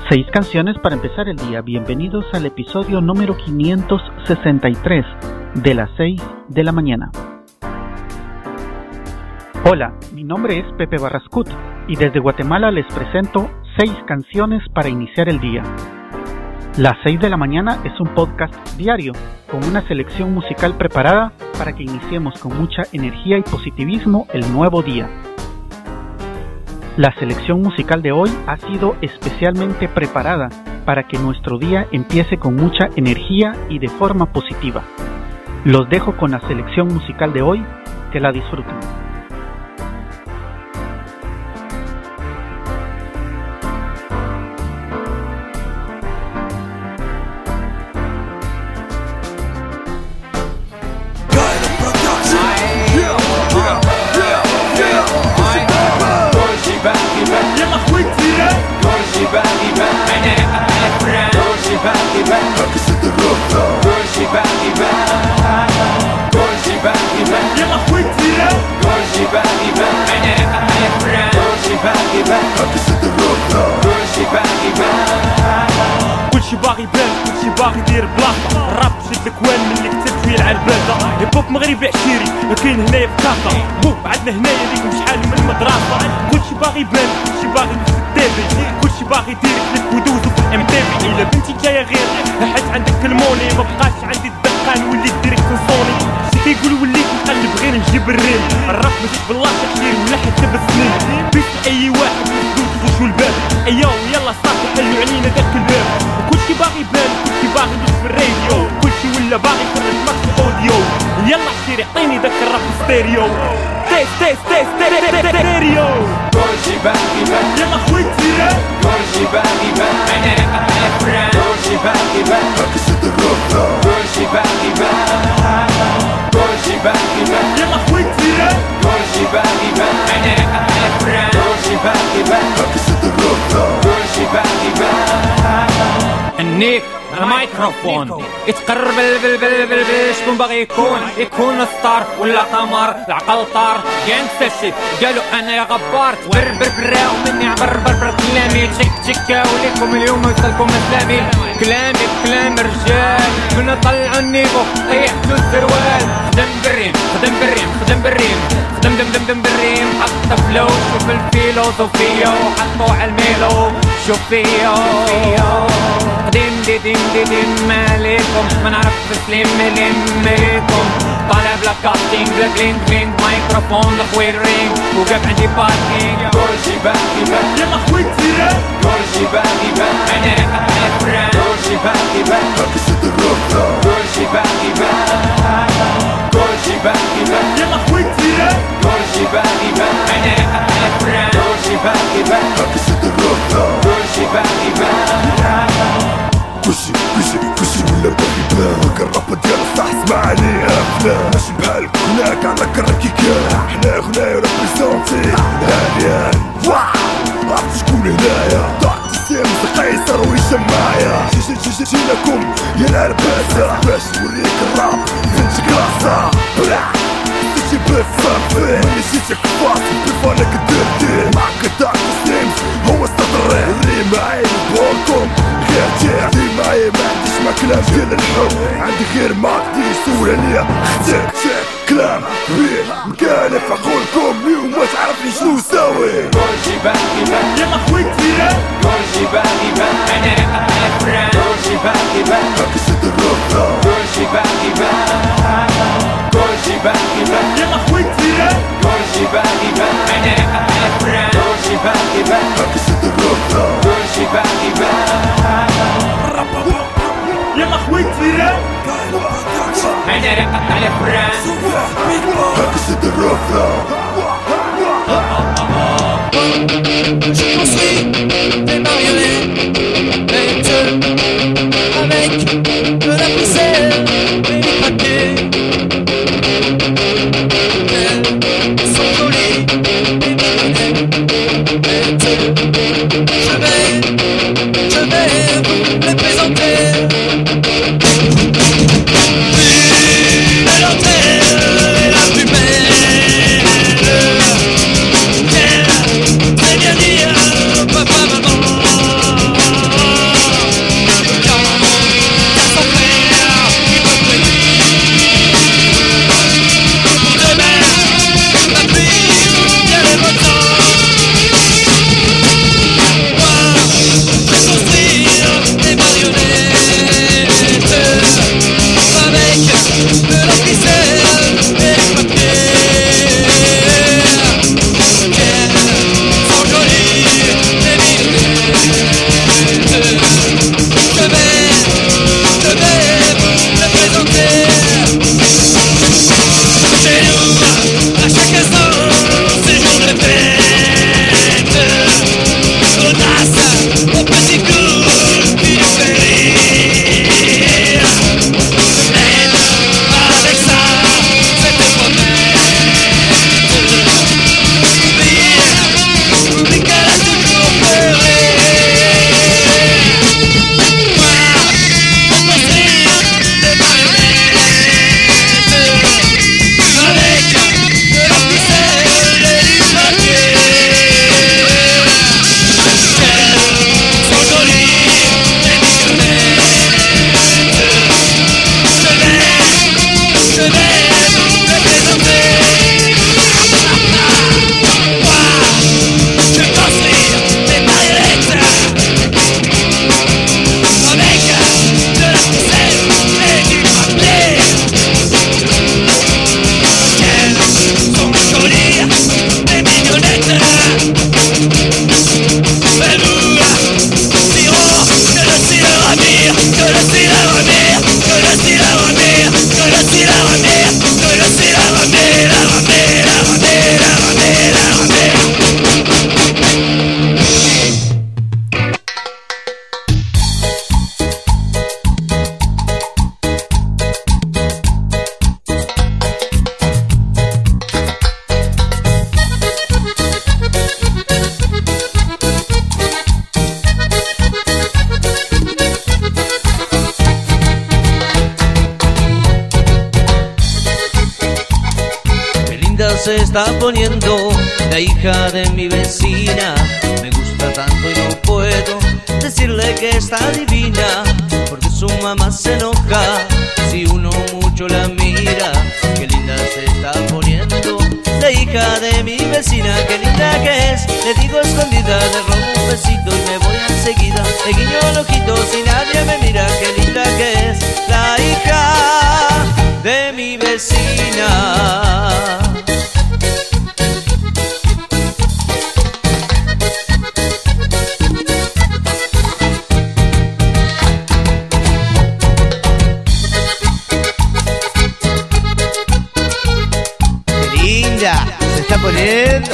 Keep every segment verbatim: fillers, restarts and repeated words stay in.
Seis canciones para empezar el día. Bienvenidos al episodio número quinientos sesenta y tres de las seis de la mañana. Hola, mi nombre es Pepe Barrascut y desde Guatemala les presento seis canciones para iniciar el día. Las seis de la mañana es un podcast diario con una selección musical preparada para que iniciemos con mucha energía y positivismo el nuevo día. La selección musical de hoy ha sido especialmente preparada para que nuestro día empiece con mucha energía y de forma positiva. Los dejo con la selección musical de hoy, que la disfruten. كلشي باغي يبان كلشي باغي يدير بلاصه الراب شد الكوان من اللي كتب فيه العرباده هيب هوب مغربي عشيري ما كاين هنايا في كاكا بو عندنا هنايا ليكم شحال من المدرسه كلشي باغي يبان كلشي باغي يدوز في التيفي كلشي باغي يدير كليب ودوزو في الام تي في الا بنتي جايه غير حيت عندك الموني ما بقاش عندي الدقان وليت ديريكت صوني شي كيقولوا وليت نقلب غير نجيب الريم الراب ماشي بالله عشيري ولا حتى بالسنين بيت اي واحد مسدود فوشو الباب ايوا يلا صافي حلوا علينا داك الباب كلشي باغي يبان كلشي باغي يدوز في الراديو كلشي ولا باغي يخرج ماكس اوديو يلا عشيري عطيني داك الراب ستيريو تيس تيس تيس ستيريو كلشي باغي يبان يلا خويتي كلشي باغي يبان انا رقم الافران كلشي باغي يبان ركزت الركضة كلشي باغي يبان كلشي باغي يبان يلا خويتي كلشي باغي يبان انا رقم الافران كلشي باغي يبان ركزت الركضة كلشي باغي يبان النيك الميكروفون يتقرب بالبلبل شكون باغي يكون يكون ستار ولا قمر العقل طار جانكستر قالوا انا يا غبار تبربر براو مني عبربر بر كلامي تشك تشكا وليكم اليوم وصلكم اسلامي كلامي كلام رجال كنا طلعوا النيفو طيحتوا السروال خدم بالريم خدم بالريم خدم بالريم خدم دم دم دم بالريم حط فلو شوف الفيلوسوفيا وحطوا على الميلو شوف فيا قديم دي ديم دي ديم عليكم ما نعرف تسليم مليم مليكم طالع بلا كاستينج بلا كلينج كلينج مايكروفون لخوي الرينج وقف عندي باركينج كلشي باغي يبان يلا خويتي كلشي باغي يبان انا رقم الافران كلشي باغي يبان ركزت الركضة كلشي باغي يبان كلشي باغي يبان يلا خويتي كلشي باغي يبان انا رقم الافران كلشي باغي يبان ركزت الركضة كلشي باغي يبان كلشي كلشي كلشي ولا باغي يبان هاكا الراب ديال الصح اسمعني افلام ماشي بحالك هناك على كراكيكان حنا هنايا ريبريزونتي هانيان واو عرفت شكون هنايا ضاعت السيم قيصر وهشام معايا جي جي جي جي لكم يا العرباسة باش نوريك الراب فين كلاسة بلا تجي بالصافي ملي جيتك فاصل بفانك الدردين معك داك السيمز هو استطري الريم معايا بولكم غير تير دي معايا ما عنديش ما كلام ديال الحب عندي غير ماكدي سولانية اختك كلام كبير مكاني في عقولكم اليوم ما تعرفني شنو نساوي كلشي باغي يبان يلا خويتي كلشي باغي يبان انا رقم الافران كلشي باغي يبان ركزت الركضة كلشي باغي يبان كلشي باغي يبان يلا خويتي كلشي باغي يبان انا رقم الافران كلشي باغي يبان ركزت الركضة كلشي باغي يبان يلا خويتي انا رقم الافران ركزت الركضة Je construis des marionnettes avec de la poussière et du papier. Elles sont jolies, des marionnettes. Je vais, je vais vous les présenter. Plus belle et la plus belle. Yeah, très bien dit, papa, maman. linda se está poniendo la hija de mi vecina. Me gusta tanto y no puedo decirle que está divina, porque su mamá se enoja si uno mucho la mira. Qué linda se está poniendo la hija de mi vecina, qué linda que es. Le digo escondida, le robo un besito y me voy enseguida. Le guiño el ojito si nadie me mira. Qué linda que es la hija de mi vecina. Se está poniendo.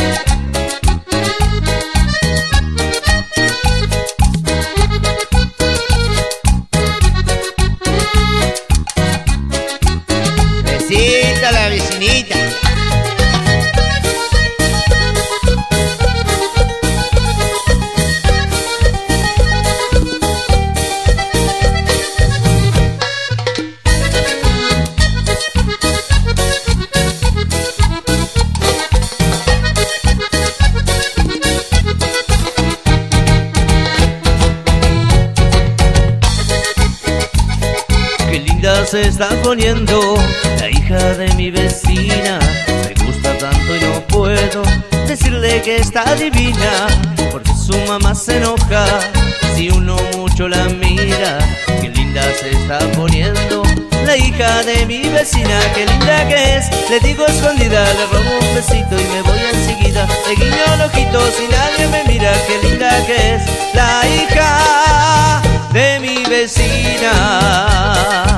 Besita a la vecinita. Se está poniendo la hija de mi vecina. Me gusta tanto y no puedo decirle que está divina, porque su mamá se enoja si uno mucho la mira. Qué linda se está poniendo la hija de mi vecina, qué linda que es. Le digo escondida, le robo un besito y me voy enseguida. Le guiño el ojito si nadie me mira. Qué linda que es la hija de mi vecina.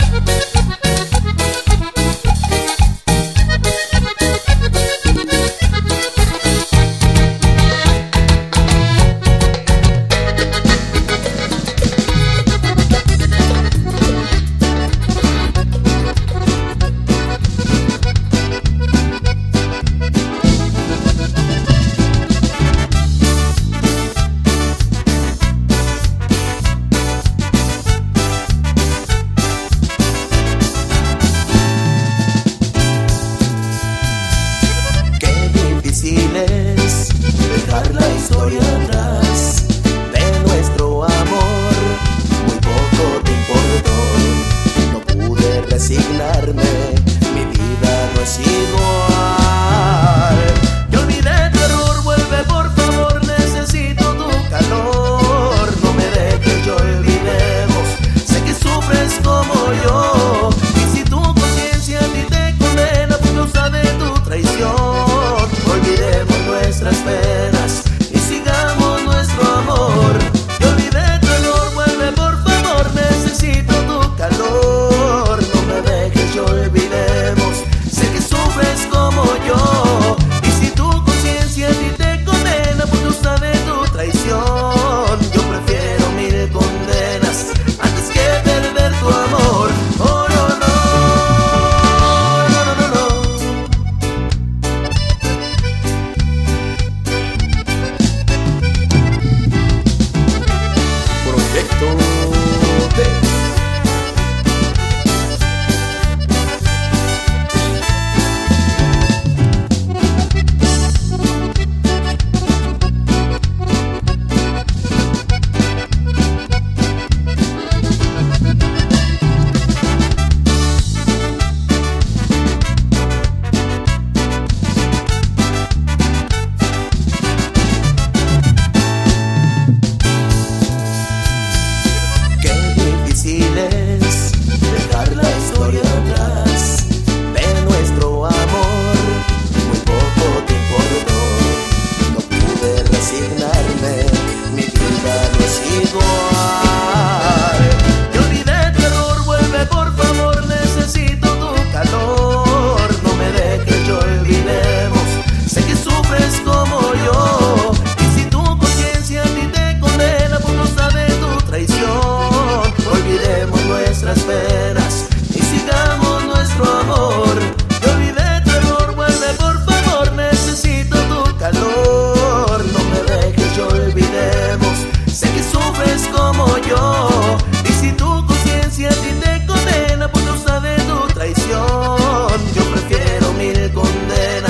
Dejar la historia atrás de nuestro amor, muy poco te importó. No pude resignarme, mi vida no es igual. Yo olvidé tu error, vuelve por favor, necesito tu calor. No me dejes, yo olvidemos, sé que sufres como yo. Y si tu conciencia a ti te condena por causa de tu traición, olvidemos nuestras penas y sigamos nuestro amor. Yo olvidé tu olor, vuelve por favor, necesito tu calor. No me dejes, yo olvidemos, sé que sufres como yo. Y si tu conciencia a ti te condena por causa de tu traición, yo prefiero mil condenas antes que perder tu amor. Oh no, no, no, no, no, no. Proyecto D. Dejar la historia atrás de nuestro amor, muy poco te importó. No pude resignarme, mi vida no es igual. Yo olvidé tu error, vuelve por favor, necesito tu calor. No me dejes, yo olvidemos, sé que sufres como yo. Y si tu conciencia a ti te condena por causa de tu traición, olvidemos nuestras penas y sigamos nuestro amor. Yo olvidé tu error, vuelve por favor, necesito tu calor. No me dejes, yo olvidemos, sé que sufres como yo. Y si tu conciencia a ti te condena por causa de tu traición, yo prefiero mil condenas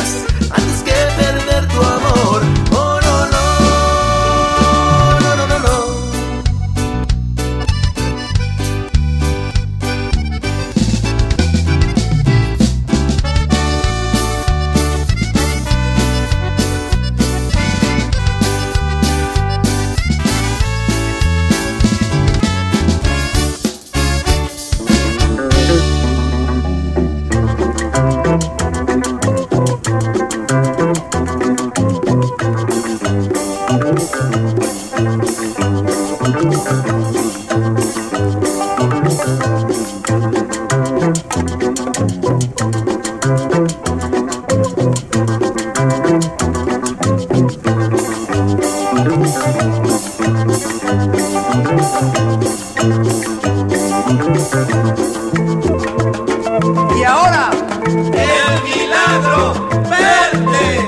Y ahora, el milagro verde.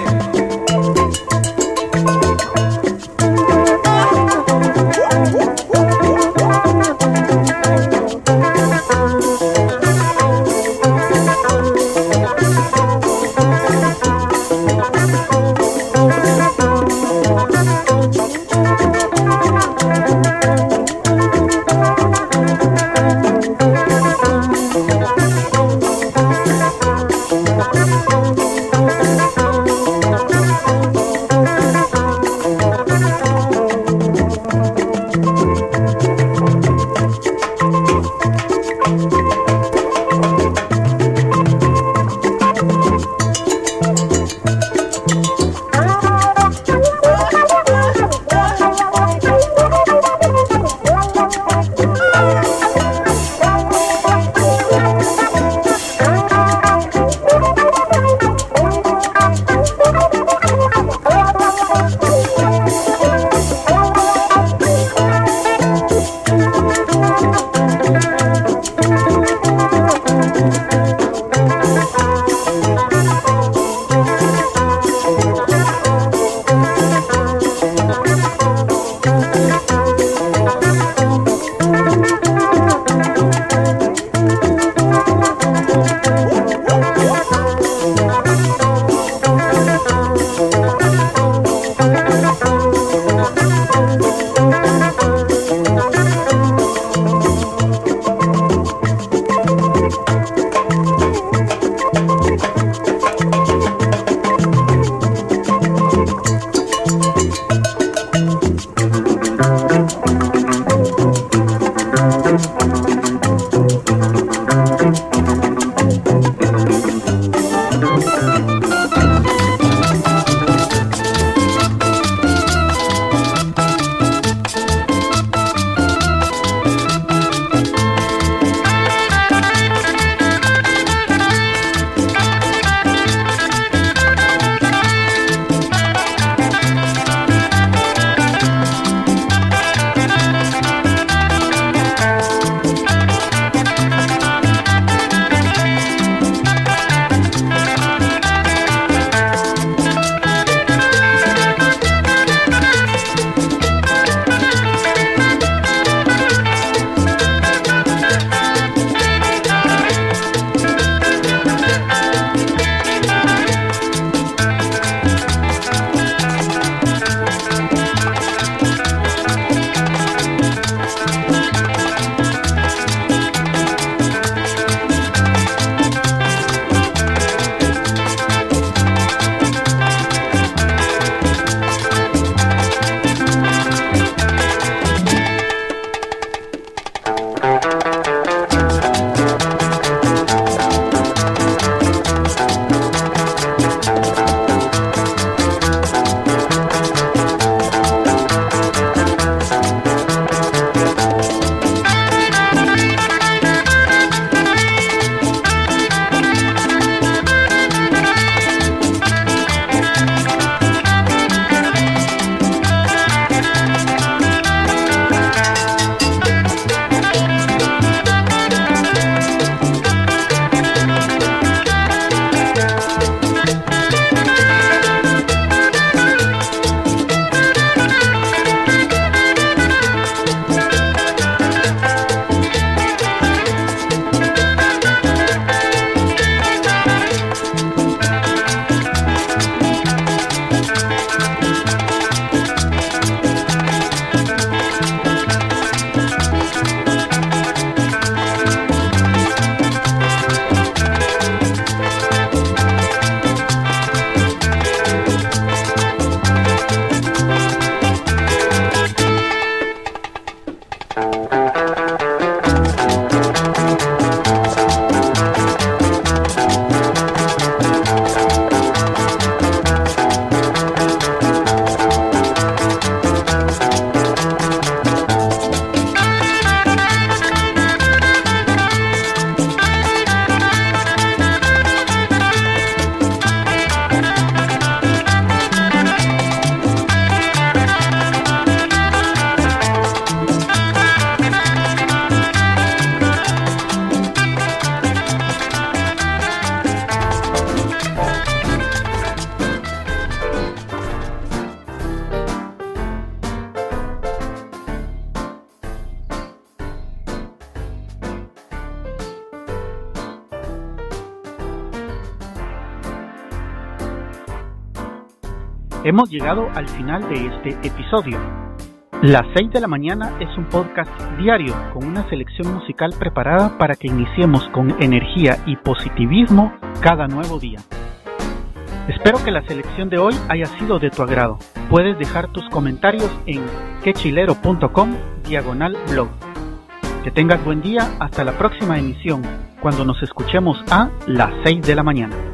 Hemos llegado al final de este episodio. Las seis de la mañana es un podcast diario con una selección musical preparada para que iniciemos con energía y positivismo cada nuevo día. Espero que la selección de hoy haya sido de tu agrado. Puedes dejar tus comentarios en quechilero.com diagonal blog. Que tengas buen día hasta la próxima emisión, cuando nos escuchemos a las seis de la mañana.